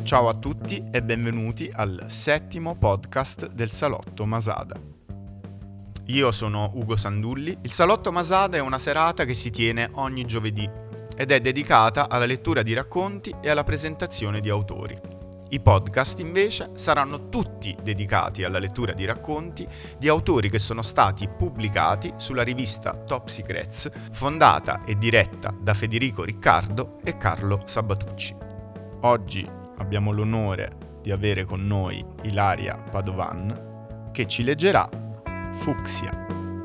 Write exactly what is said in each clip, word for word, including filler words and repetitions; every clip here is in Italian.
Ciao a tutti e benvenuti al settimo podcast del Salotto Masada. Io sono Ugo Sandulli. Il Salotto Masada è una serata che si tiene ogni giovedì ed è dedicata alla lettura di racconti e alla presentazione di autori. I podcast invece saranno tutti dedicati alla lettura di racconti di autori che sono stati pubblicati sulla rivista Top Secrets, fondata e diretta da Federico Riccardo e Carlo Sabatucci. Oggi abbiamo l'onore di avere con noi Ilaria Padovan, che ci leggerà Fucsia.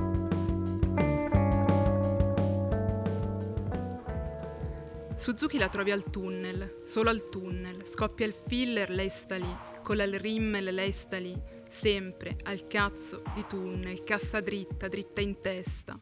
Suzuki la trovi al tunnel, solo al tunnel, scoppia il filler, lei sta lì, colla il rimmel, lei sta lì, sempre al cazzo di tunnel, cassa dritta, dritta in testa.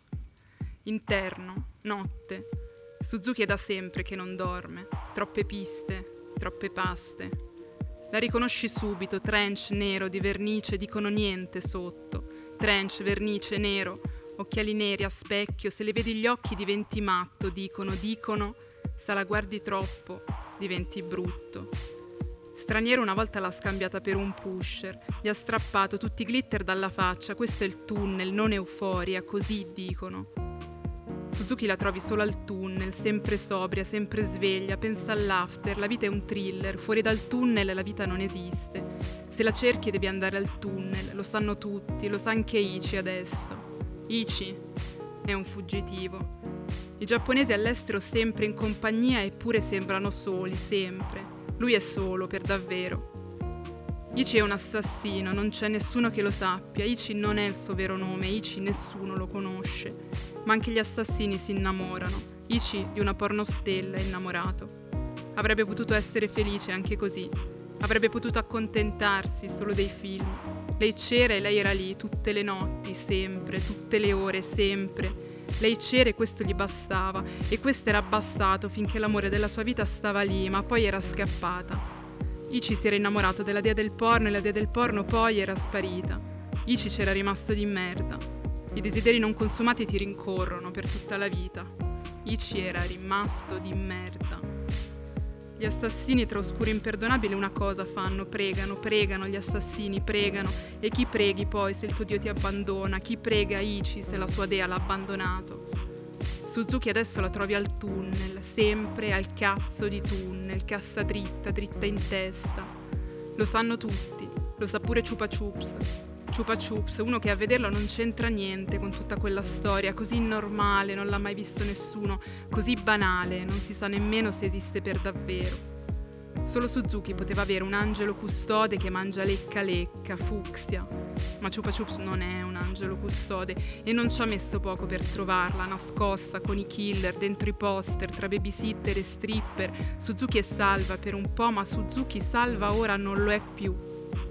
Interno, notte, Suzuki è da sempre che non dorme, troppe piste, troppe paste. La riconosci subito, trench nero di vernice, dicono niente sotto, trench, vernice, nero, occhiali neri a specchio, se le vedi gli occhi diventi matto, dicono, dicono... Se la guardi troppo, diventi brutto. Straniero una volta l'ha scambiata per un pusher, gli ha strappato tutti i glitter dalla faccia, questo è il tunnel, non euforia, così dicono. Suzuki la trovi solo al tunnel, sempre sobria, sempre sveglia, pensa all'after, la vita è un thriller, fuori dal tunnel la vita non esiste. Se la cerchi devi andare al tunnel, lo sanno tutti, lo sa anche Ichi adesso. Ichi è un fuggitivo. I giapponesi all'estero sempre in compagnia eppure sembrano soli, sempre. Lui è solo, per davvero. Ichi è un assassino, non c'è nessuno che lo sappia. Ichi non è il suo vero nome, Ichi nessuno lo conosce. Ma anche gli assassini si innamorano. Ichi di una pornostella è innamorato. Avrebbe potuto essere felice anche così. Avrebbe potuto accontentarsi solo dei film. Lei c'era e lei era lì, tutte le notti, sempre, tutte le ore, sempre. Lei c'era e questo gli bastava, e questo era bastato finché l'amore della sua vita stava lì, ma poi era scappata. Ichi si era innamorato della dea del porno e la dea del porno poi era sparita. Ichi c'era rimasto di merda. I desideri non consumati ti rincorrono per tutta la vita. Ichi era rimasto di merda. Gli assassini tra oscuri imperdonabili una cosa fanno, pregano, pregano, gli assassini pregano, e chi preghi poi se il tuo Dio ti abbandona? Chi prega Ichi se la sua dea l'ha abbandonato? Suzuki adesso la trovi al tunnel, sempre al cazzo di tunnel, cassa dritta, dritta in testa. Lo sanno tutti, lo sa pure Chupa Chups. Chupa Chups, uno che a vederlo non c'entra niente con tutta quella storia, così normale, non l'ha mai visto nessuno, così banale, non si sa nemmeno se esiste per davvero. Solo Suzuki poteva avere un angelo custode che mangia lecca lecca, fucsia, ma Chupa Chups non è un angelo custode e non ci ha messo poco per trovarla, nascosta con i killer, dentro i poster, tra babysitter e stripper. Suzuki è salva per un po', ma Suzuki salva ora non lo è più.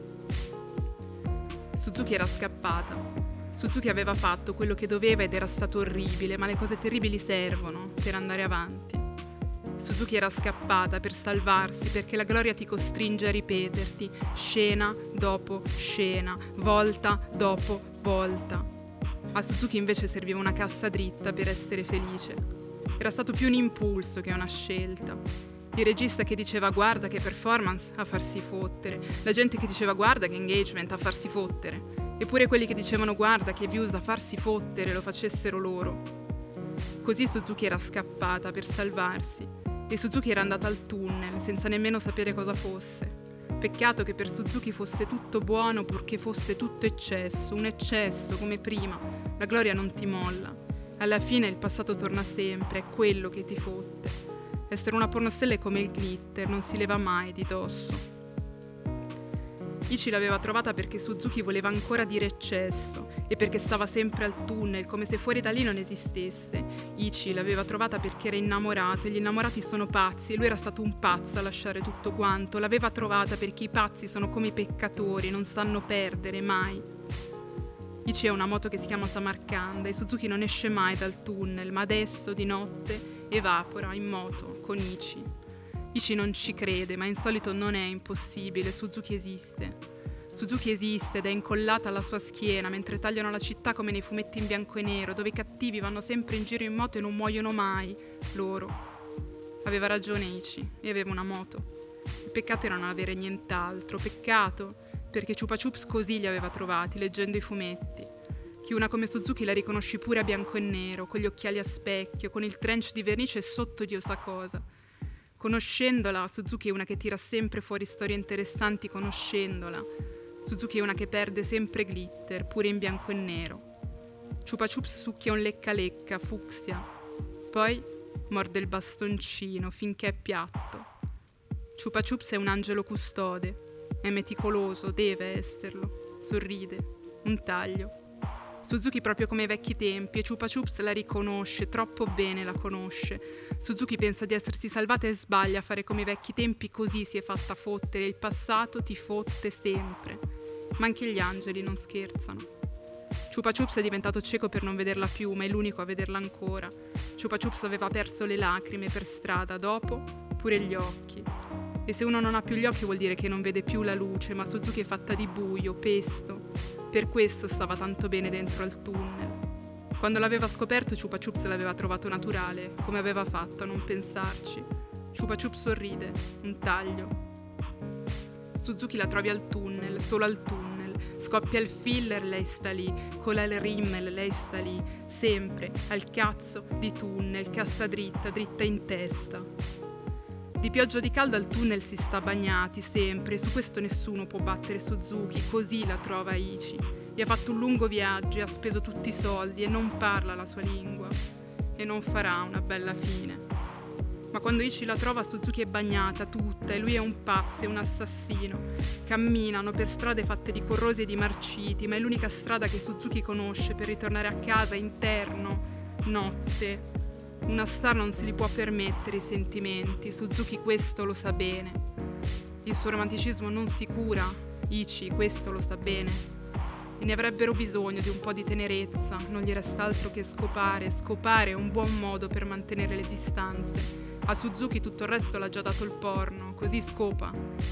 Suzuki era scappata. Suzuki aveva fatto quello che doveva ed era stato orribile, ma le cose terribili servono per andare avanti. Suzuki era scappata per salvarsi, perché la gloria ti costringe a ripeterti, scena dopo scena, volta dopo volta. A Suzuki invece serviva una cassa dritta per essere felice. Era stato più un impulso che una scelta. Il regista che diceva guarda che performance a farsi fottere, la gente che diceva guarda che engagement a farsi fottere, eppure quelli che dicevano guarda che views a farsi fottere lo facessero loro. Così Suzuki era scappata per salvarsi e Suzuki era andata al tunnel senza nemmeno sapere cosa fosse. Peccato che per Suzuki fosse tutto buono purché fosse tutto eccesso, un eccesso come prima. La gloria non ti molla. Alla fine il passato torna sempre, è quello che ti fotte. Essere una pornostella è come il glitter, non si leva mai di dosso. Ichi l'aveva trovata perché Suzuki voleva ancora dire eccesso e perché stava sempre al tunnel, come se fuori da lì non esistesse. Ichi l'aveva trovata perché era innamorato e gli innamorati sono pazzi e lui era stato un pazzo a lasciare tutto quanto. L'aveva trovata perché i pazzi sono come i peccatori, non sanno perdere mai. Ichi ha una moto che si chiama Samarcanda e Suzuki non esce mai dal tunnel, ma adesso di notte evapora in moto con Ichi. Ichi non ci crede, ma insolito non è impossibile, Suzuki esiste. Suzuki esiste ed è incollata alla sua schiena mentre tagliano la città come nei fumetti in bianco e nero, dove i cattivi vanno sempre in giro in moto e non muoiono mai, loro. Aveva ragione Ichi, e aveva una moto. peccato era non avere nient'altro, peccato perché Chupa Chups così li aveva trovati, leggendo i fumetti. Che una come Suzuki la riconosci pure a bianco e nero, con gli occhiali a specchio, con il trench di vernice sotto Dio sa cosa. Conoscendola, Suzuki è una che tira sempre fuori storie interessanti conoscendola. Suzuki è una che perde sempre glitter, pure in bianco e nero. Chupa Chups succhia un lecca-lecca, fucsia. Poi morde il bastoncino finché è piatto. Chupa Chups è un angelo custode. È meticoloso, deve esserlo. Sorride. Un taglio. Suzuki proprio come ai vecchi tempi, e Chupa Chups la riconosce, troppo bene la conosce. Suzuki pensa di essersi salvata e sbaglia a fare come ai vecchi tempi, così si è fatta fottere, il passato ti fotte sempre. Ma anche gli angeli non scherzano. Chupa Chups è diventato cieco per non vederla più, ma è l'unico a vederla ancora. Chupa Chups aveva perso le lacrime per strada, dopo pure gli occhi. E se uno non ha più gli occhi vuol dire che non vede più la luce, ma Suzuki è fatta di buio, pesto. Per questo stava tanto bene dentro al tunnel. Quando l'aveva scoperto, Chupa Chups l'aveva trovato naturale, come aveva fatto a non pensarci. Chupa Chups sorride, un taglio. Suzuki la trovi al tunnel, solo al tunnel. Scoppia il filler, lei sta lì. Cola il rimmel, lei sta lì. Sempre, al cazzo di tunnel, cassa dritta, dritta in testa. Di pioggia o di caldo al tunnel si sta bagnati, sempre, su questo nessuno può battere Suzuki, così la trova Ichi. Gli ha fatto un lungo viaggio e ha speso tutti i soldi e non parla la sua lingua. E non farà una bella fine. Ma quando Ichi la trova, Suzuki è bagnata tutta e lui è un pazzo, è un assassino. Camminano per strade fatte di corrosi e di marciti, ma è l'unica strada che Suzuki conosce per ritornare a casa interno, notte. Una star non se li può permettere i sentimenti, Suzuki questo lo sa bene. Il suo romanticismo non si cura, Ichi questo lo sa bene. E ne avrebbero bisogno di un po' di tenerezza, non gli resta altro che scopare. Scopare è un buon modo per mantenere le distanze. A Suzuki tutto il resto l'ha già dato il porno, così scopa.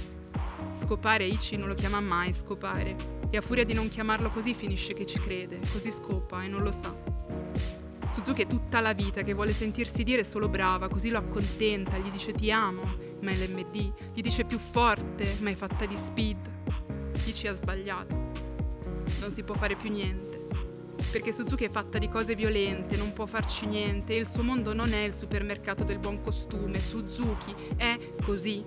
Scopare Ichi non lo chiama mai scopare, e a furia di non chiamarlo così finisce che ci crede, così scopa e non lo sa. Suzuki è tutta la vita che vuole sentirsi dire solo brava, così lo accontenta, gli dice ti amo, ma è l'emme di, gli dice più forte, ma è fatta di speed. Ichi ha sbagliato. Non si può fare più niente. Perché Suzuki è fatta di cose violente, non può farci niente, e il suo mondo non è il supermercato del buon costume. Suzuki è così.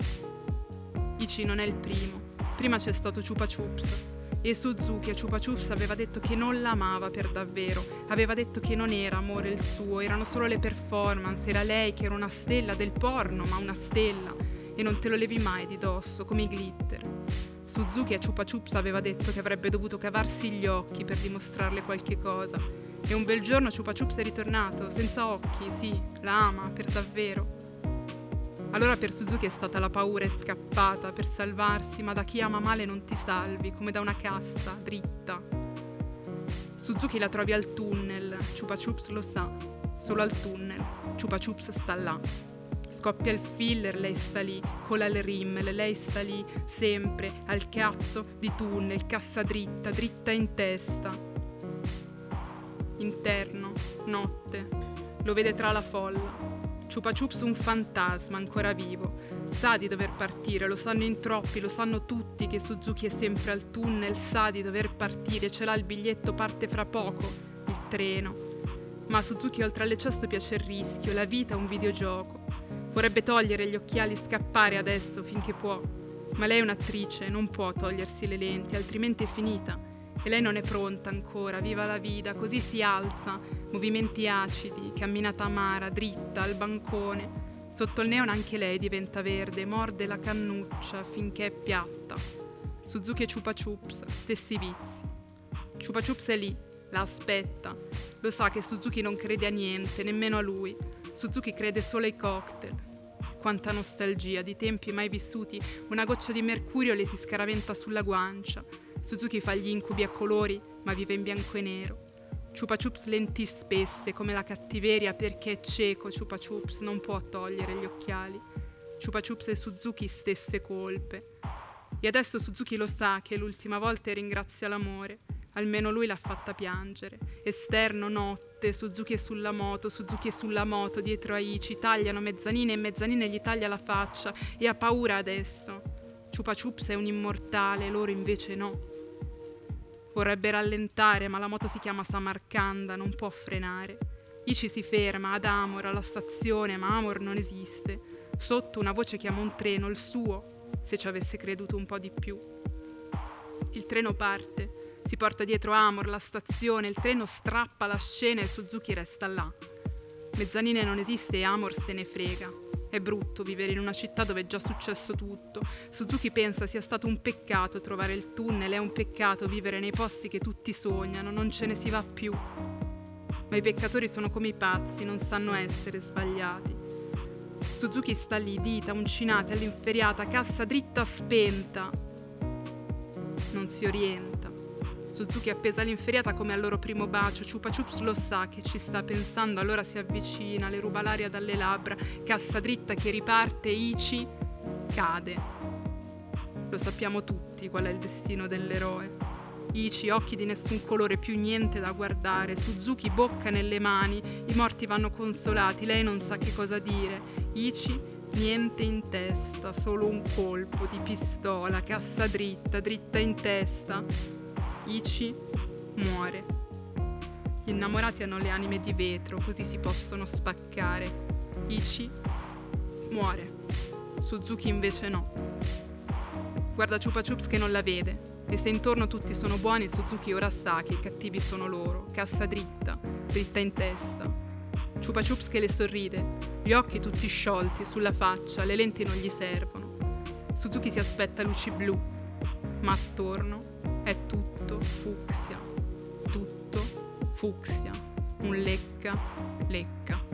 Ichi non è il primo. Prima c'è stato Chupa Chups. E Suzuki a Chupa Chups aveva detto che non l'amava per davvero, aveva detto che non era amore il suo, erano solo le performance, era lei che era una stella del porno, ma una stella, e non te lo levi mai di dosso, come i glitter. Suzuki a Chupa Chups aveva detto che avrebbe dovuto cavarsi gli occhi per dimostrarle qualche cosa, e un bel giorno Chupa Chups è ritornato, senza occhi, sì, la ama, per davvero. Allora per Suzuki è stata la paura, è scappata per salvarsi, ma da chi ama male non ti salvi, come da una cassa, dritta. Suzuki la trovi al tunnel, Chupa Chups lo sa, solo al tunnel, Chupa Chups sta là. Scoppia il filler, lei sta lì, cola il rimmel, lei sta lì, sempre, al cazzo di tunnel, cassa dritta, dritta in testa. Interno, notte, lo vede tra la folla. Chupa Chups un fantasma ancora vivo, sa di dover partire, lo sanno in troppi, lo sanno tutti che Suzuki è sempre al tunnel, sa di dover partire, ce l'ha il biglietto, parte fra poco, il treno. Ma a Suzuki oltre all'eccesso piace il rischio, la vita è un videogioco. Vorrebbe togliere gli occhiali, scappare adesso finché può, ma lei è un'attrice, non può togliersi le lenti, altrimenti è finita. E lei non è pronta ancora, viva la vita, così si alza, movimenti acidi, camminata amara, dritta, al bancone. Sotto il neon anche lei diventa verde, morde la cannuccia finché è piatta. Suzuki e Chupa Chups, stessi vizi. Chupa Chups è lì, la aspetta. Lo sa che Suzuki non crede a niente, nemmeno a lui. Suzuki crede solo ai cocktail. Quanta nostalgia, di tempi mai vissuti, una goccia di mercurio le si scaraventa sulla guancia. Suzuki fa gli incubi a colori, ma vive in bianco e nero. Chupa Chups lenti spesse, come la cattiveria, perché è cieco. Chupa Chups non può togliere gli occhiali. Chupa Chups e Suzuki stesse colpe. E adesso Suzuki lo sa che l'ultima volta ringrazia l'amore. Almeno lui l'ha fatta piangere. Esterno, notte, Suzuki è sulla moto, Suzuki è sulla moto, dietro a Ichi, tagliano mezzanine e mezzanine gli taglia la faccia e ha paura adesso. Chupa Chups è un immortale, loro invece no. Vorrebbe rallentare, ma la moto si chiama Samarcanda, non può frenare. Ichi si ferma ad Amor, alla stazione, ma Amor non esiste. Sotto una voce chiama un treno, il suo, se ci avesse creduto un po' di più. Il treno parte, si porta dietro Amor, la stazione, il treno strappa la scena e Suzuki resta là. Mezzanine non esiste e Amor se ne frega. È brutto vivere in una città dove è già successo tutto. Suzuki pensa sia stato un peccato trovare il tunnel, è un peccato vivere nei posti che tutti sognano, non ce ne si va più. Ma i peccatori sono come i pazzi, non sanno essere sbagliati. Suzuki sta lì, dita uncinate all'inferiata, cassa dritta spenta. Non si orienta. Suzuki è appesa all'inferiata come al loro primo bacio. Chupa Chups lo sa che ci sta pensando, allora si avvicina, le ruba l'aria dalle labbra, cassa dritta che riparte, Ichi cade. Lo sappiamo tutti qual è il destino dell'eroe. Ichi, occhi di nessun colore, più niente da guardare. Suzuki, bocca nelle mani, i morti vanno consolati, lei non sa che cosa dire. Ichi, niente in testa, solo un colpo di pistola, cassa dritta, dritta in testa. Ichi muore. Gli innamorati hanno le anime di vetro, così si possono spaccare. Ichi muore. Suzuki invece no. Guarda Chupa Chups che non la vede. E se intorno tutti sono buoni, Suzuki ora sa che i cattivi sono loro. Cassa dritta, dritta in testa. Chupa Chups che le sorride, gli occhi tutti sciolti sulla faccia, le lenti non gli servono. Suzuki si aspetta luci blu, ma attorno è tutto fucsia, tutto fucsia, un lecca, lecca.